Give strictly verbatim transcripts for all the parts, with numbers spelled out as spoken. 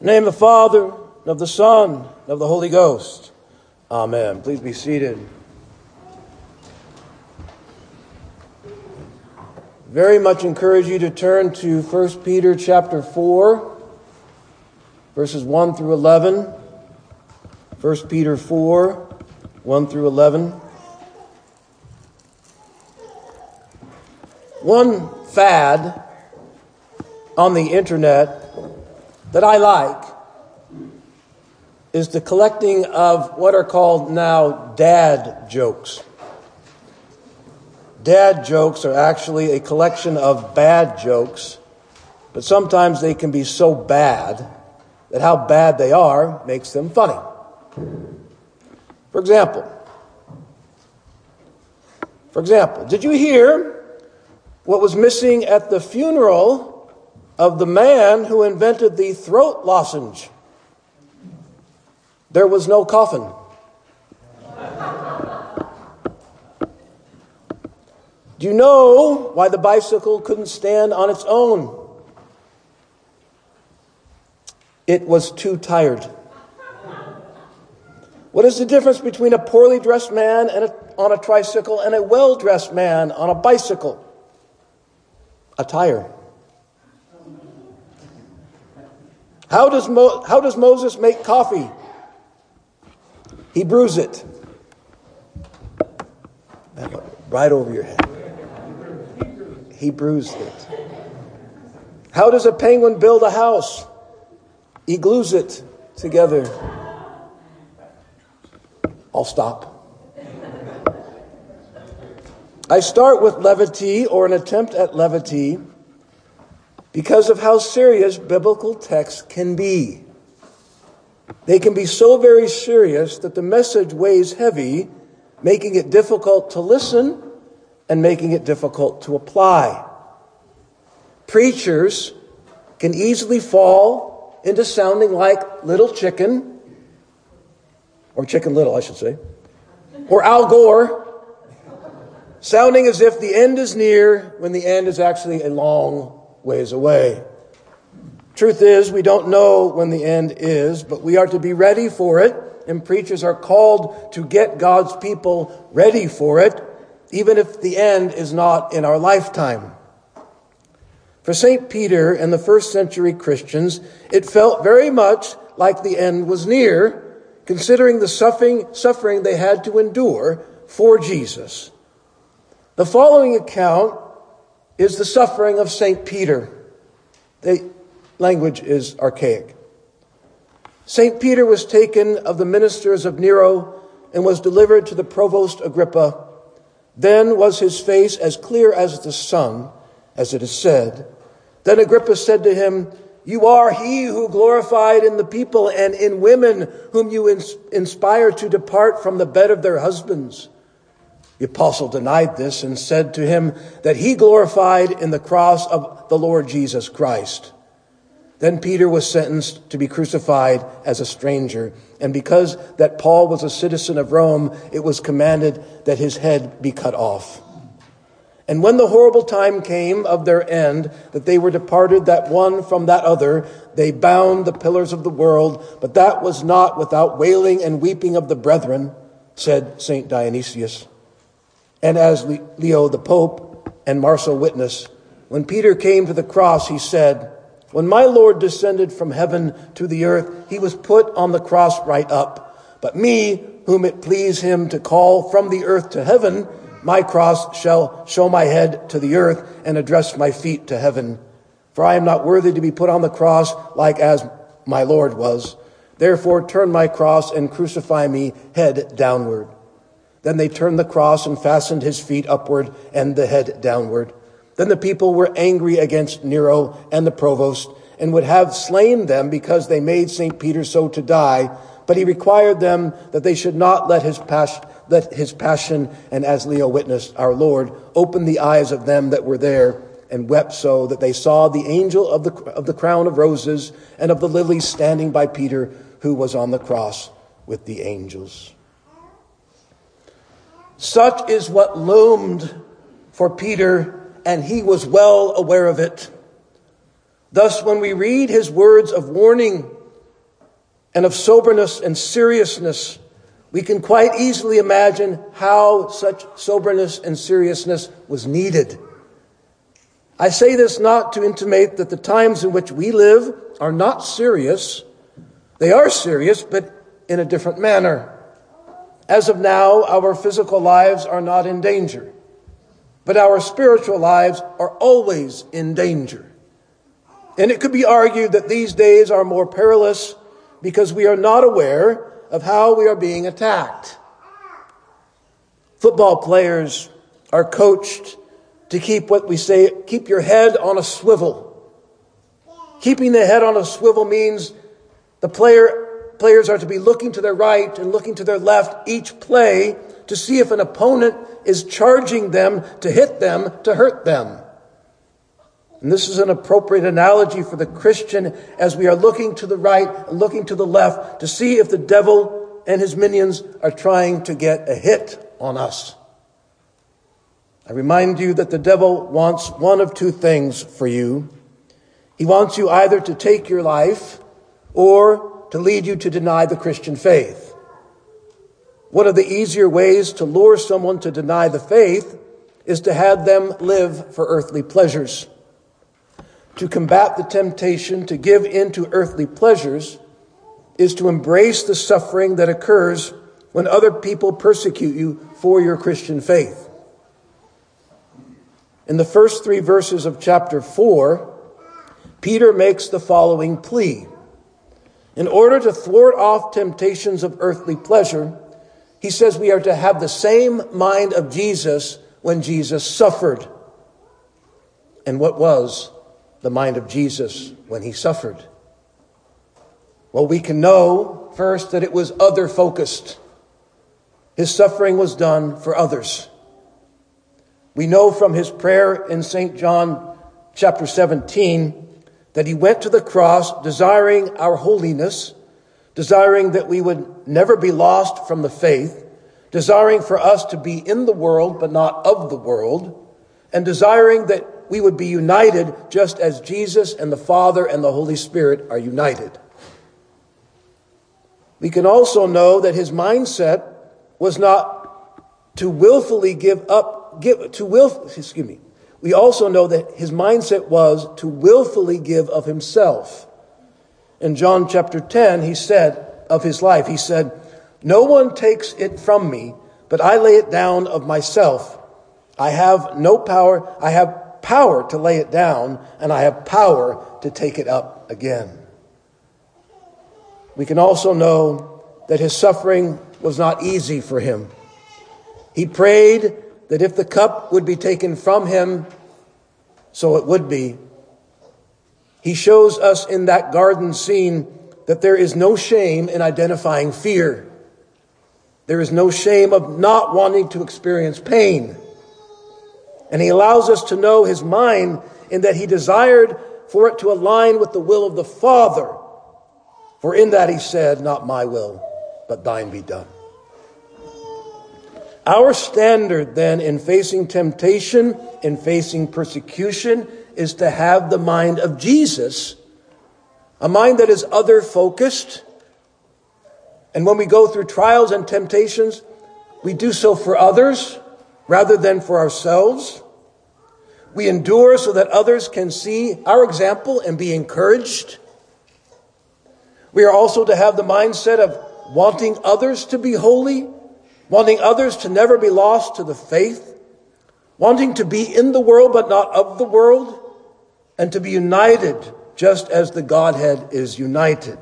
In the name of the Father, and of the Son, and of the Holy Ghost. Amen. Please be seated. Very much encourage you to turn to First Peter chapter four, verses one through eleven. First Peter four, one through eleven. One fad on the internet that I like is the collecting of what are called now dad jokes. Dad jokes are actually a collection of bad jokes, but sometimes they can be so bad that how bad they are makes them funny. For example, for example, did you hear what was missing at the funeral of the man who invented the throat lozenge? There was no coffin. Do you know why the bicycle couldn't stand on its own? It was too tired. What is the difference between a poorly dressed man and a, on a tricycle and a well-dressed man on a bicycle? A tire. How does Mo- how does Moses make coffee? He brews it. Right over your head. He brews it. How does a penguin build a house? He glues it together. I'll stop. I start with levity, or an attempt at levity, because of how serious biblical texts can be. They can be so very serious that the message weighs heavy, making it difficult to listen and making it difficult to apply. Preachers can easily fall into sounding like Little Chicken, or Chicken Little, I should say, or Al Gore, sounding as if the end is near when the end is actually a long ways away. Truth is, we don't know when the end is, but we are to be ready for it, and preachers are called to get God's people ready for it, even if the end is not in our lifetime. For Saint Peter and the first century Christians, it felt very much like the end was near, considering the suffering, suffering they had to endure for Jesus. The following account is the suffering of Saint Peter. The language is archaic. Saint Peter was taken of the ministers of Nero and was delivered to the provost Agrippa. Then was his face as clear as the sun, as it is said. Then Agrippa said to him, "You are he who glorified in the people and in women whom you ins- inspired to depart from the bed of their husbands." The apostle denied this and said to him that he glorified in the cross of the Lord Jesus Christ. Then Peter was sentenced to be crucified as a stranger, and because that Paul was a citizen of Rome, it was commanded that his head be cut off. And when the horrible time came of their end, that they were departed that one from that other, they bound the pillars of the world, but that was not without wailing and weeping of the brethren, said Saint Dionysius. And as Leo the Pope and Marcel witness, when Peter came to the cross, he said, "When my Lord descended from heaven to the earth, he was put on the cross right up. But me, whom it pleased him to call from the earth to heaven, my cross shall show my head to the earth and address my feet to heaven. For I am not worthy to be put on the cross like as my Lord was. Therefore turn my cross and crucify me head downward." Then they turned the cross and fastened his feet upward and the head downward. Then the people were angry against Nero and the provost and would have slain them because they made Saint Peter so to die. But he required them that they should not let his passion, let his passion, and as Leo witnessed, our Lord, open the eyes of them that were there, and wept so that they saw the angel of the, of the crown of roses and of the lilies standing by Peter, who was on the cross with the angels. Such is what loomed for Peter, and he was well aware of it. Thus, when we read his words of warning and of soberness and seriousness, we can quite easily imagine how such soberness and seriousness was needed. I say this not to intimate that the times in which we live are not serious. They are serious, but in a different manner. As of now, our physical lives are not in danger, but our spiritual lives are always in danger. And it could be argued that these days are more perilous because we are not aware of how we are being attacked. Football players are coached to keep what we say, keep your head on a swivel. Keeping the head on a swivel means the player Players are to be looking to their right and looking to their left each play to see if an opponent is charging them to hit them, to hurt them. And this is an appropriate analogy for the Christian as we are looking to the right and looking to the left to see if the devil and his minions are trying to get a hit on us. I remind you that the devil wants one of two things for you. He wants you either to take your life or to lead you to deny the Christian faith. One of the easier ways to lure someone to deny the faith is to have them live for earthly pleasures. To combat the temptation to give in to earthly pleasures is to embrace the suffering that occurs when other people persecute you for your Christian faith. In the first three verses of chapter four, Peter makes the following plea. In order to thwart off temptations of earthly pleasure, he says we are to have the same mind of Jesus when Jesus suffered. And what was the mind of Jesus when he suffered? Well, we can know first that it was other-focused. His suffering was done for others. We know from his prayer in Saint John chapter seventeen that he went to the cross desiring our holiness, desiring that we would never be lost from the faith, desiring for us to be in the world but not of the world, and desiring that we would be united just as Jesus and the Father and the Holy Spirit are united. We can also know that his mindset was not to willfully give up, give to will, excuse me, we also know that his mindset was to willfully give of himself. In John chapter ten, he said of his life, he said, "No one takes it from me, but I lay it down of myself. I have no power, I have power to lay it down, and I have power to take it up again." We can also know that his suffering was not easy for him. He prayed that if the cup would be taken from him, so it would be. He shows us in that garden scene that there is no shame in identifying fear. There is no shame of not wanting to experience pain. And he allows us to know his mind in that he desired for it to align with the will of the Father. For in that he said, "Not my will, but thine be done." Our standard then in facing temptation, in facing persecution, is to have the mind of Jesus, a mind that is other-focused. And when we go through trials and temptations, we do so for others rather than for ourselves. We endure so that others can see our example and be encouraged. We are also to have the mindset of wanting others to be holy, wanting others to never be lost to the faith, wanting to be in the world but not of the world, and to be united just as the Godhead is united.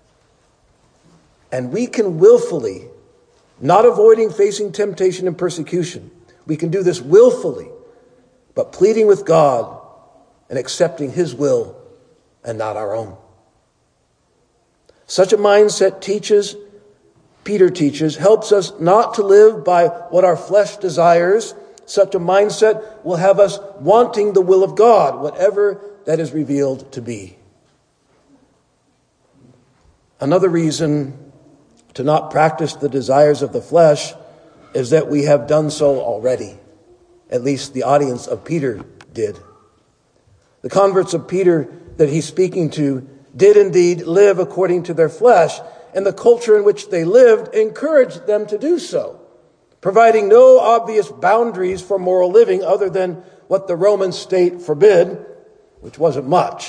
And we can willfully, not avoiding facing temptation and persecution, we can do this willfully, but pleading with God and accepting his will and not our own. Such a mindset teaches Peter teaches, helps us not to live by what our flesh desires. Such a mindset will have us wanting the will of God, whatever that is revealed to be. Another reason to not practice the desires of the flesh is that we have done so already. At least the audience of Peter did. The converts of Peter that he's speaking to did indeed live according to their flesh, and the culture in which they lived encouraged them to do so, providing no obvious boundaries for moral living other than what the Roman state forbid, which wasn't much.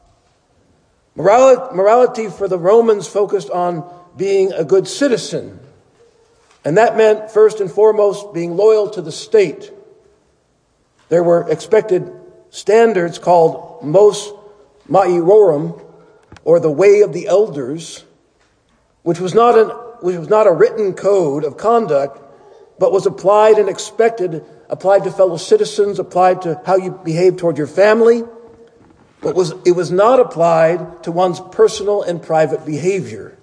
Morality for the Romans focused on being a good citizen, and that meant first and foremost being loyal to the state. There were expected standards called mos maiorum, or the way of the elders, which was not an which was not a written code of conduct, but was applied and expected, applied to fellow citizens, applied to how you behave toward your family, but was it was not applied to one's personal and private behavior.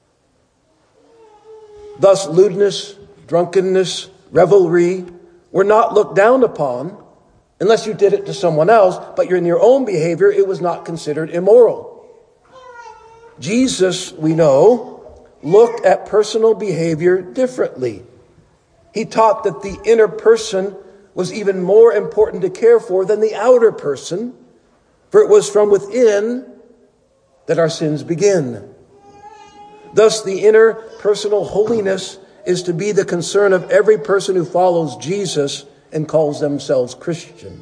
Thus, lewdness, drunkenness, revelry were not looked down upon unless you did it to someone else, but you're in your own behavior, it was not considered immoral. Jesus, we know, looked at personal behavior differently. He taught that the inner person was even more important to care for than the outer person, for it was from within that our sins begin. Thus, the inner personal holiness is to be the concern of every person who follows Jesus and calls themselves Christian.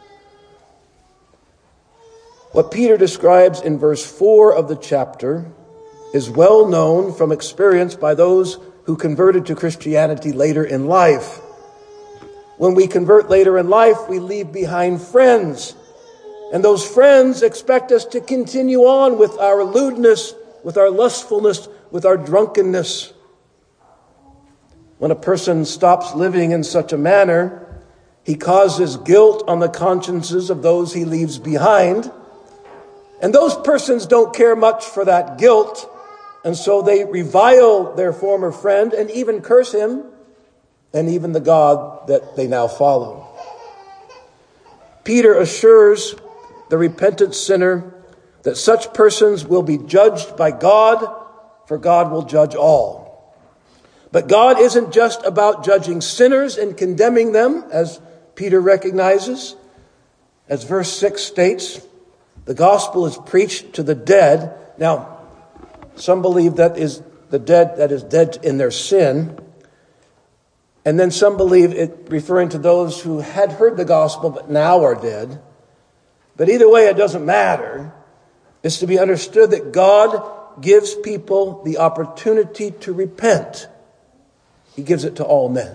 What Peter describes in verse four of the chapter is well known from experience by those who converted to Christianity later in life. When we convert later in life, we leave behind friends. And those friends expect us to continue on with our lewdness, with our lustfulness, with our drunkenness. When a person stops living in such a manner, he causes guilt on the consciences of those he leaves behind. And those persons don't care much for that guilt, and so they revile their former friend and even curse him and even the God that they now follow. Peter assures the repentant sinner that such persons will be judged by God, for God will judge all. But God isn't just about judging sinners and condemning them, as Peter recognizes. As verse six states, the gospel is preached to the dead. Now, some believe that is the dead that is dead in their sin. And then some believe it referring to those who had heard the gospel but now are dead. But either way, it doesn't matter. It's to be understood that God gives people the opportunity to repent. He gives it to all men.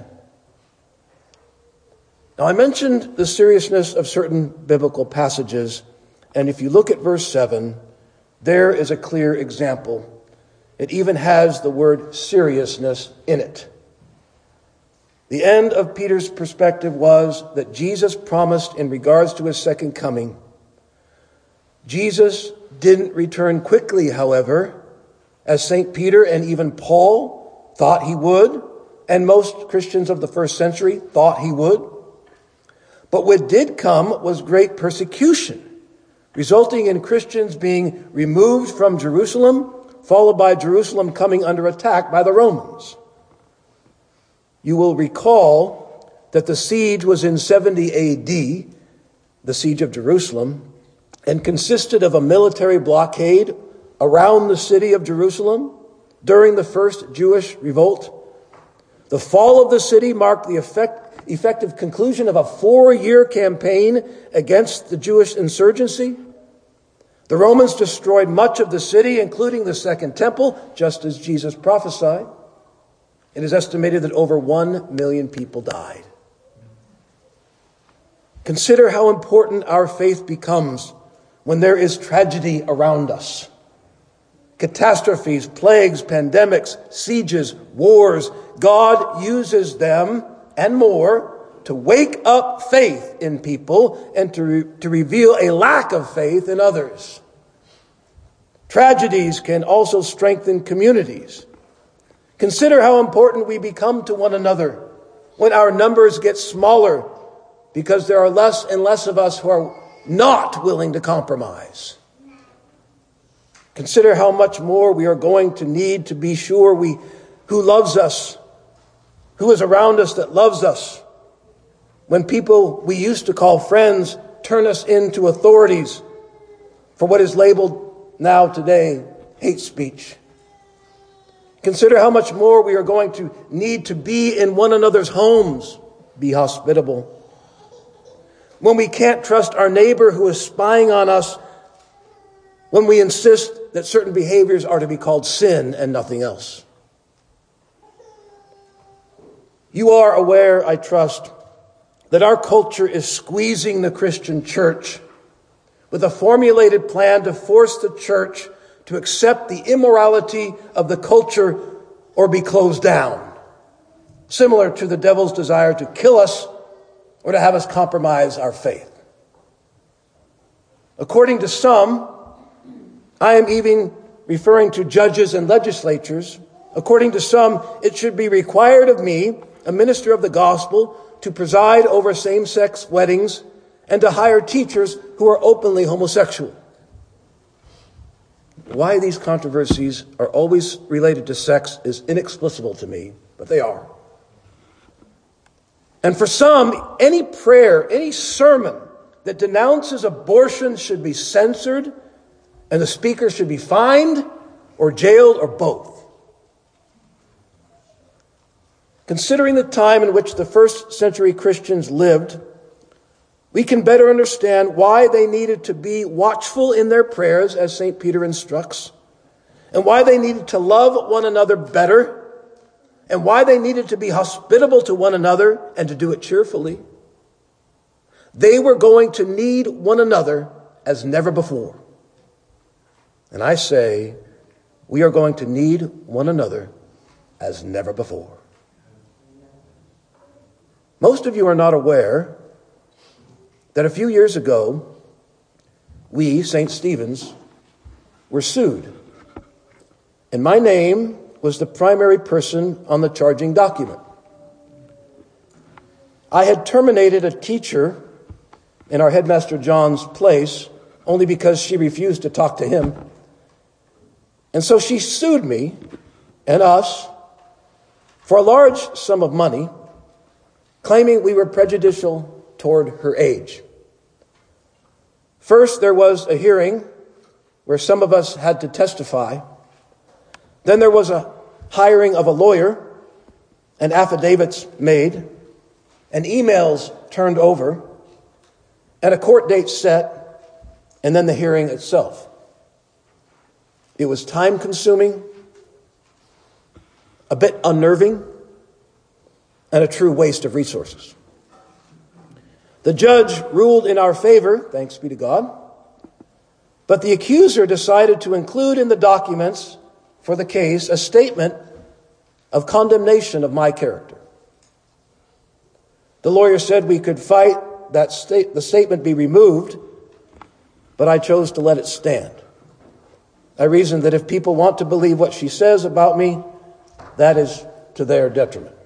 Now, I mentioned the seriousness of certain biblical passages, and if you look at verse seven, there is a clear example. It even has the word seriousness in it. The end of Peter's perspective was that Jesus promised in regards to his second coming. Jesus didn't return quickly, however, as Saint Peter and even Paul thought he would, and most Christians of the first century thought he would. But what did come was great persecution, resulting in Christians being removed from Jerusalem, followed by Jerusalem coming under attack by the Romans. You will recall that the siege was in seventy A D, the siege of Jerusalem, and consisted of a military blockade around the city of Jerusalem during the first Jewish revolt. The fall of the city marked the effect, effective conclusion of a four-year campaign against the Jewish insurgency. The Romans destroyed much of the city, including the Second Temple, just as Jesus prophesied. It is estimated that over one million people died. Consider how important our faith becomes when there is tragedy around us. Catastrophes, plagues, pandemics, sieges, wars. God uses them and more to wake up faith in people and to, re- to reveal a lack of faith in others. Tragedies can also strengthen communities. Consider how important we become to one another when our numbers get smaller, because there are less and less of us who are not willing to compromise. Consider how much more we are going to need to be sure we who loves us, who is around us that loves us, when people we used to call friends turn us into authorities for what is labeled now today hate speech. Consider how much more we are going to need to be in one another's homes. Be hospitable. When we can't trust our neighbor who is spying on us, when we insist that certain behaviors are to be called sin and nothing else. You are aware, I trust, that our culture is squeezing the Christian church with a formulated plan to force the church to accept the immorality of the culture or be closed down, similar to the devil's desire to kill us or to have us compromise our faith. According to some, I am even referring to judges and legislatures. According to some, it should be required of me, a minister of the gospel, to preside over same-sex weddings and to hire teachers who are openly homosexual. Why these controversies are always related to sex is inexplicable to me, but they are. And for some, any prayer, any sermon that denounces abortion should be censored, and the speaker should be fined or jailed or both. Considering the time in which the first century Christians lived, we can better understand why they needed to be watchful in their prayers, as Saint Peter instructs, and why they needed to love one another better, and why they needed to be hospitable to one another and to do it cheerfully. They were going to need one another as never before. And I say, we are going to need one another as never before. Most of you are not aware that a few years ago, we, Saint Stephen's, were sued. And my name was the primary person on the charging document. I had terminated a teacher in our headmaster John's place only because she refused to talk to him. And so she sued me and us for a large sum of money, claiming we were prejudicial toward her age. First, there was a hearing where some of us had to testify. Then there was a hiring of a lawyer, and affidavits made, and emails turned over, and a court date set, and then the hearing itself. It was time-consuming, a bit unnerving, and a true waste of resources. The judge ruled in our favor, thanks be to God, but the accuser decided to include in the documents for the case a statement of condemnation of my character. The lawyer said we could fight that state, the statement be removed, but I chose to let it stand. I reasoned that if people want to believe what she says about me, that is to their detriment.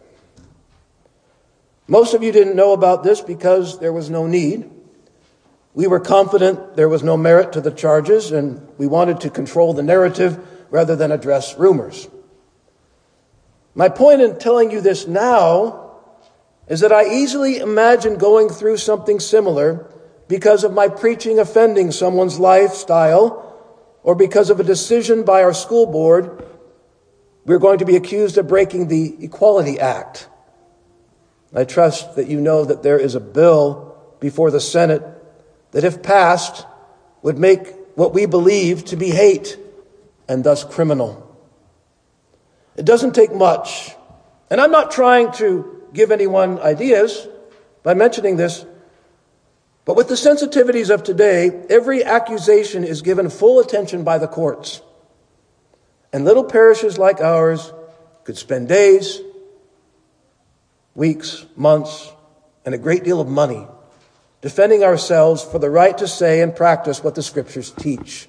Most of you didn't know about this because there was no need. We were confident there was no merit to the charges, and we wanted to control the narrative rather than address rumors. My point in telling you this now is that I easily imagine going through something similar because of my preaching offending someone's lifestyle, or because of a decision by our school board. We're going to be accused of breaking the Equality Act. I trust that you know that there is a bill before the Senate that, if passed, would make what we believe to be hate and thus criminal. It doesn't take much, and I'm not trying to give anyone ideas by mentioning this, but with the sensitivities of today, every accusation is given full attention by the courts. And little parishes like ours could spend days, weeks, months, and a great deal of money defending ourselves for the right to say and practice what the Scriptures teach.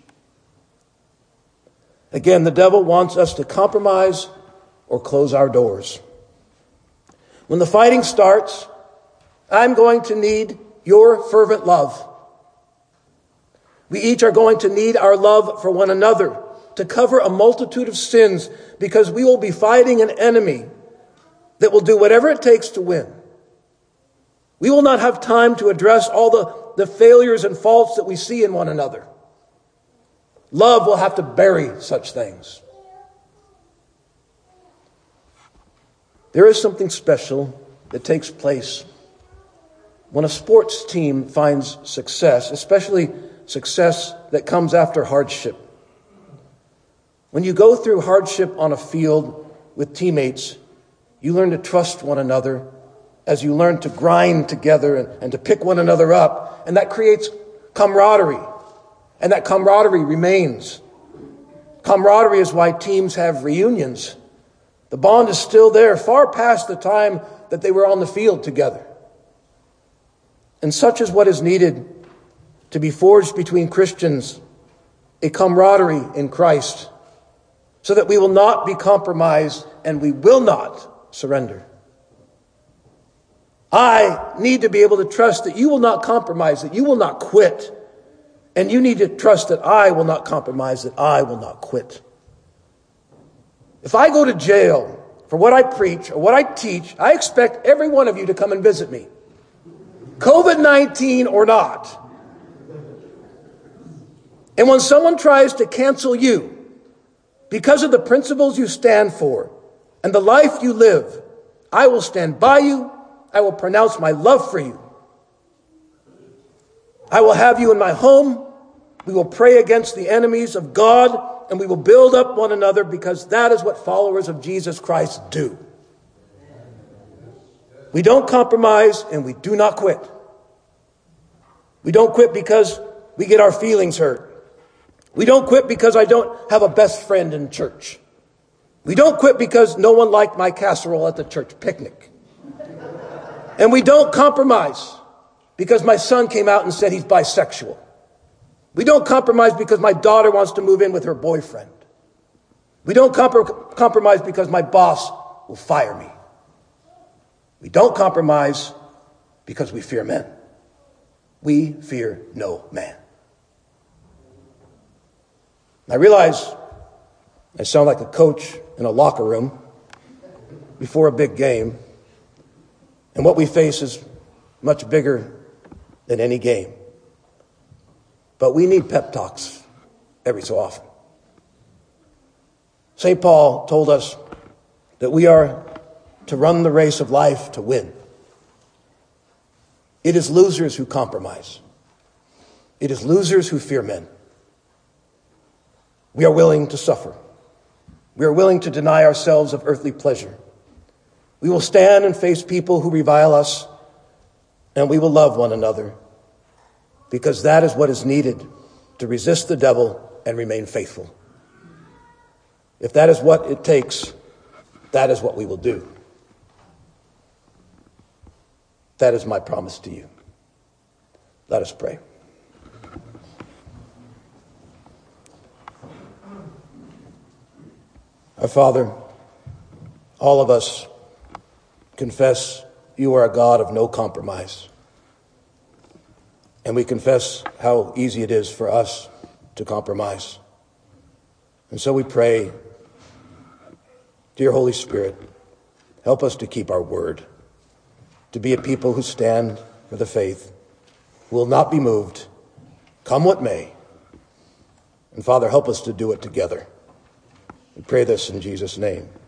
Again, the devil wants us to compromise or close our doors. When the fighting starts, I'm going to need your fervent love. We each are going to need our love for one another to cover a multitude of sins, because we will be fighting an enemy that will do whatever it takes to win. We will not have time to address all the, the failures and faults that we see in one another. Love will have to bury such things. There is something special that takes place when a sports team finds success, especially success that comes after hardship. When you go through hardship on a field with teammates, you learn to trust one another as you learn to grind together and, and to pick one another up. And that creates camaraderie. And that camaraderie remains. Camaraderie is why teams have reunions. The bond is still there, far past the time that they were on the field together. And such is what is needed to be forged between Christians, a camaraderie in Christ, so that we will not be compromised and we will not surrender. I need to be able to trust that you will not compromise, that you will not quit. And you need to trust that I will not compromise, that I will not quit. If I go to jail for what I preach or what I teach, I expect every one of you to come and visit me. COVID nineteen or not. And when someone tries to cancel you because of the principles you stand for and the life you live, I will stand by you. I will pronounce my love for you. I will have you in my home. We will pray against the enemies of God, and we will build up one another, because that is what followers of Jesus Christ do. We don't compromise and we do not quit. We don't quit because we get our feelings hurt. We don't quit because I don't have a best friend in church. We don't quit because no one liked my casserole at the church picnic. And we don't compromise because my son came out and said he's bisexual. We don't compromise because my daughter wants to move in with her boyfriend. We don't comp- compromise because my boss will fire me. We don't compromise because we fear men. We fear no man. I realize I sound like a coach in a locker room before a big game. And what we face is much bigger than any game. But we need pep talks every so often. Saint Paul told us that we are to run the race of life to win. It is losers who compromise. It is losers who fear men. We are willing to suffer. We are willing to deny ourselves of earthly pleasure. We will stand and face people who revile us, and we will love one another, because that is what is needed to resist the devil and remain faithful. If that is what it takes, that is what we will do. That is my promise to you. Let us pray. Our Father, all of us confess you are a God of no compromise. And we confess how easy it is for us to compromise. And so we pray, dear Holy Spirit, help us to keep our word, to be a people who stand for the faith, who will not be moved, come what may. And Father, help us to do it together. We pray this in Jesus' name.